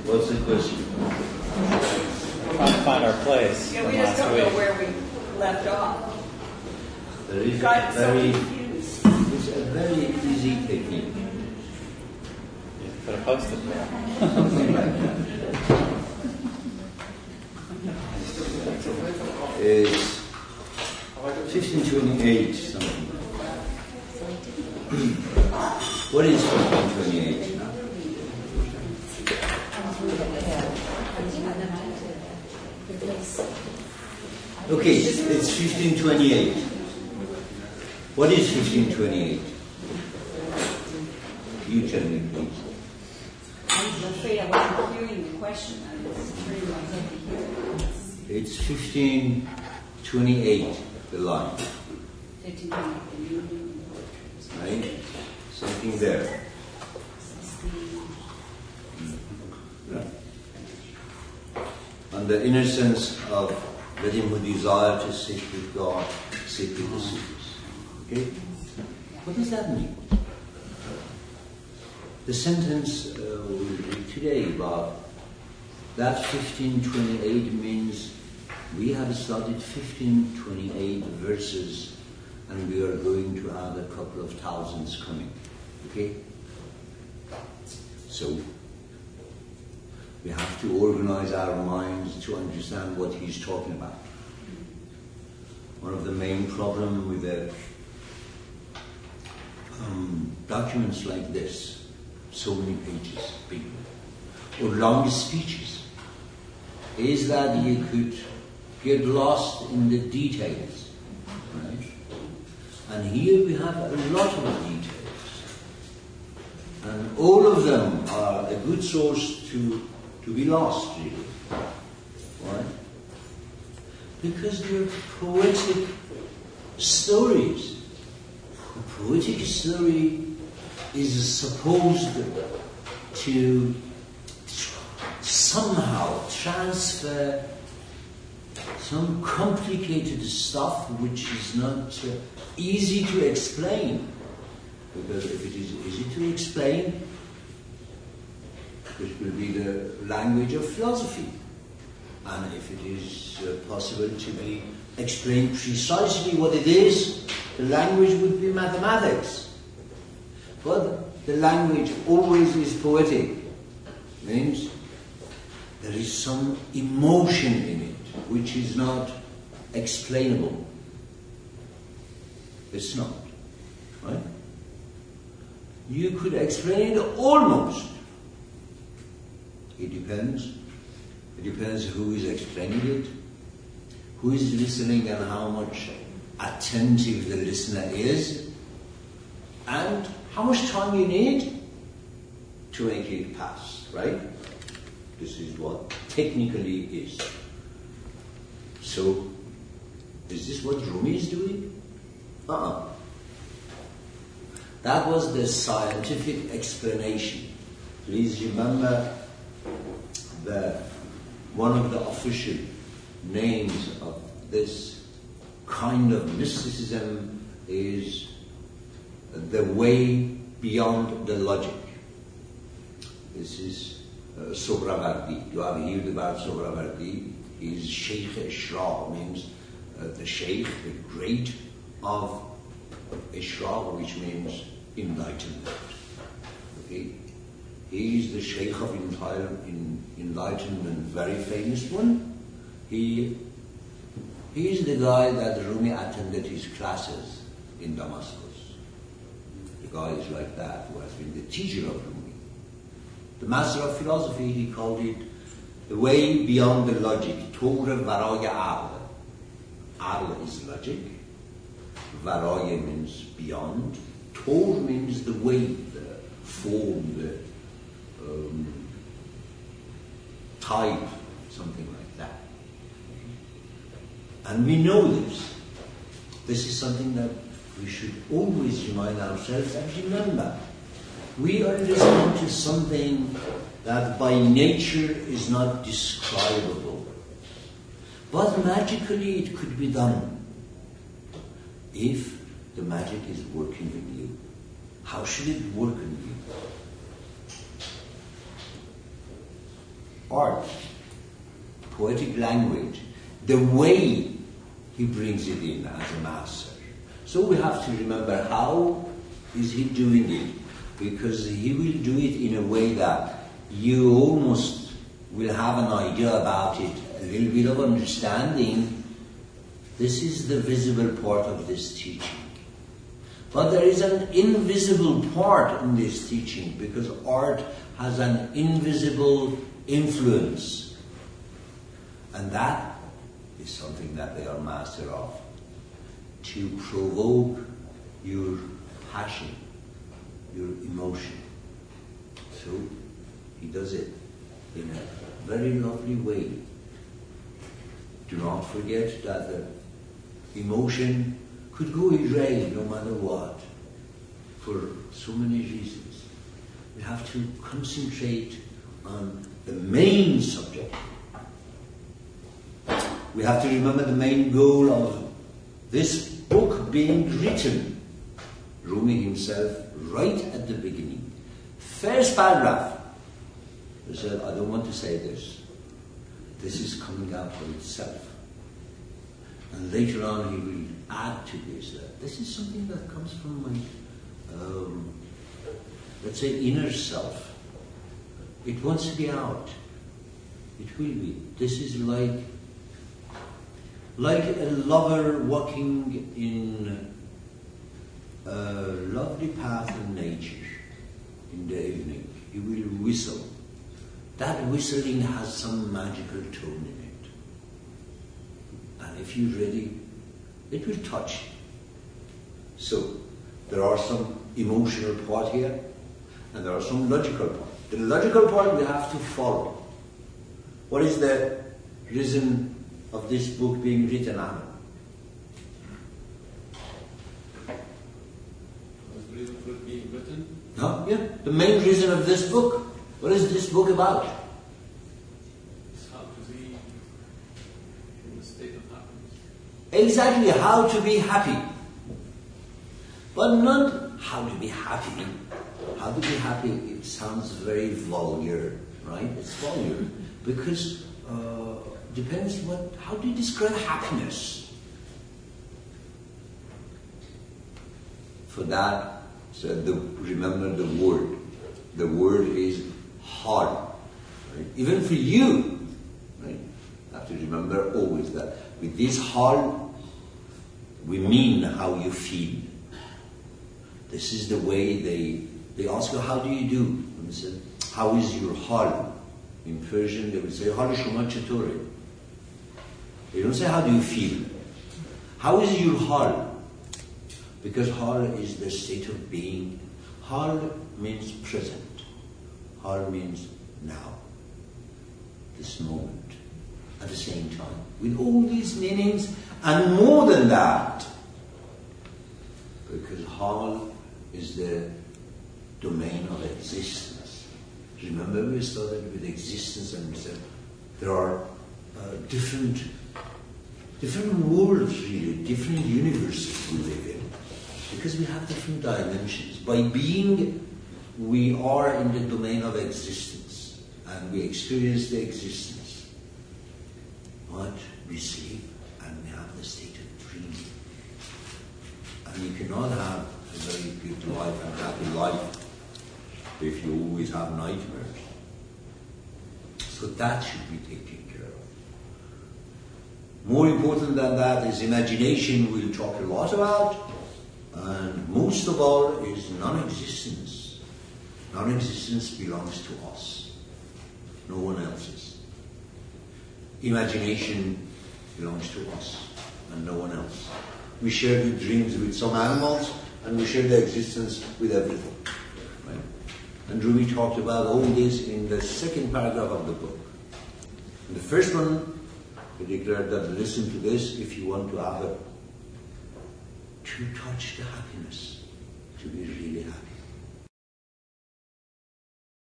What's the question? Trying to find our place. Yeah, we just don't know where we left off. There is Got so very, confused. it's a very easy technique. You put a post-it there. Something like that. It's 1528 something. What is 1528? Okay, it's 1528. What is 1528? You tell me, please. I'm afraid I wasn't hearing the question. I was afraid I wasn't hearing it. It's 1528, the line. 1528. Right? Something there. Right. On the innocence of let him who desire to sit with God, sit with the sinners. Okay? What does that mean? The sentence we read today about that 1528 means we have studied 1528 verses and we are going to add a couple of thousands coming. Okay? So, we have to organize our minds to understand what he's talking about. One of the main problems with the documents like this, so many pages, big, or long speeches, is that you could get lost in the details, right? And here we have a lot of details, and all of them are a good source to be lost, really. Why? Because they're poetic stories. A poetic story is supposed to somehow transfer some complicated stuff which is not easy to explain. Because if it is easy to explain, it will be the language of philosophy. And if it is possible to be explained precisely what it is, the language would be mathematics. But the language always is poetic. Means there is some emotion in it which is not explainable. It's not. Right? You could explain it almost. It depends. It depends who is explaining it, who is listening and how much attentive the listener is, and how much time you need to make it pass, right? This is what technically is. So, is this what Rumi is doing? That was the scientific explanation. Please remember that one of the official names of this kind of mysticism is the way beyond the logic. This is Sohrawardi. You have heard about Sohrawardi. He is Sheikh Ishraq, means the Sheikh, the great of Ishraq, which means enlightenment. Okay? He is the Sheikh of enlightenment, very famous one. He is the guy that Rumi attended his classes in Damascus. The guy is like that, who has been the teacher of Rumi. The master of philosophy, he called it the way beyond the logic. Tor varaya aql. Aql is logic. Varaya means beyond. Tor means the way, the form, the type, something like that. And we know this. This is something that we should always remind ourselves and remember. We are listening to something that by nature is not describable. But magically it could be done if the magic is working in you. How should it work in you? art, poetic language, the way he brings it in as a master. So we have to remember how is he doing it, because he will do it in a way that you almost will have an idea about it, a little bit of understanding. This is the visible part of this teaching. But there is an invisible part in this teaching, because art has an invisible influence. And that is something that they are master of. To provoke your passion, your emotion. So he does it in a very lovely way. Do not forget that the emotion could go away no matter what, for so many reasons. We have to concentrate on the main subject. We have to remember the main goal of this book being written. Rumi himself, right at the beginning, first paragraph, he said, I don't want to say this. This is coming out for itself. And later on he will add to this that this is something that comes from my, let's say, inner self. It wants to be out. It will be. This is like a lover walking in a lovely path in nature in the evening. He will whistle. That whistling has some magical tone in it. And if you're ready, it will touch you. So, there are some emotional part here, and there are some logical part. The logical part we have to follow. What is the reason of this book being written out? The reason for it being written? Huh? Yeah, the main reason of this book. What is this book about? It's how to be in a state of happiness. Exactly, how to be happy. But not how to be happy. How to be happy, it sounds very vulgar, right? It's vulgar. Because depends how do you describe happiness? For that, so remember the word. The word is hard. Right? Even for you, right? You have to remember always that with this hard, we mean how you feel. This is the way they ask you, how do you do? And they say, how is your hal? In Persian, they would say, hal shuma chature. They don't say, how do you feel? How is your hal? Because hal is the state of being. Hal means present. Hal means now. This moment. At the same time. With all these meanings and more than that. Because hal is the domain of existence. Remember we started with existence and we said there are different worlds really, different universes we live in. Because we have different dimensions. By being, we are in the domain of existence. And we experience the existence. But we sleep and we have the state of dreaming. And you cannot have a very good life and happy life if you always have nightmares. So that should be taken care of. More important than that is imagination we'll talk a lot about. And most of all is non-existence. Non-existence belongs to us. No one else's. Imagination belongs to us and no one else. We share the dreams with some animals and we share the existence with everything. Right? And Rumi talked about all this in the second paragraph of the book. In the first one, he declared that listen to this if you want to have to touch the happiness, to be really happy.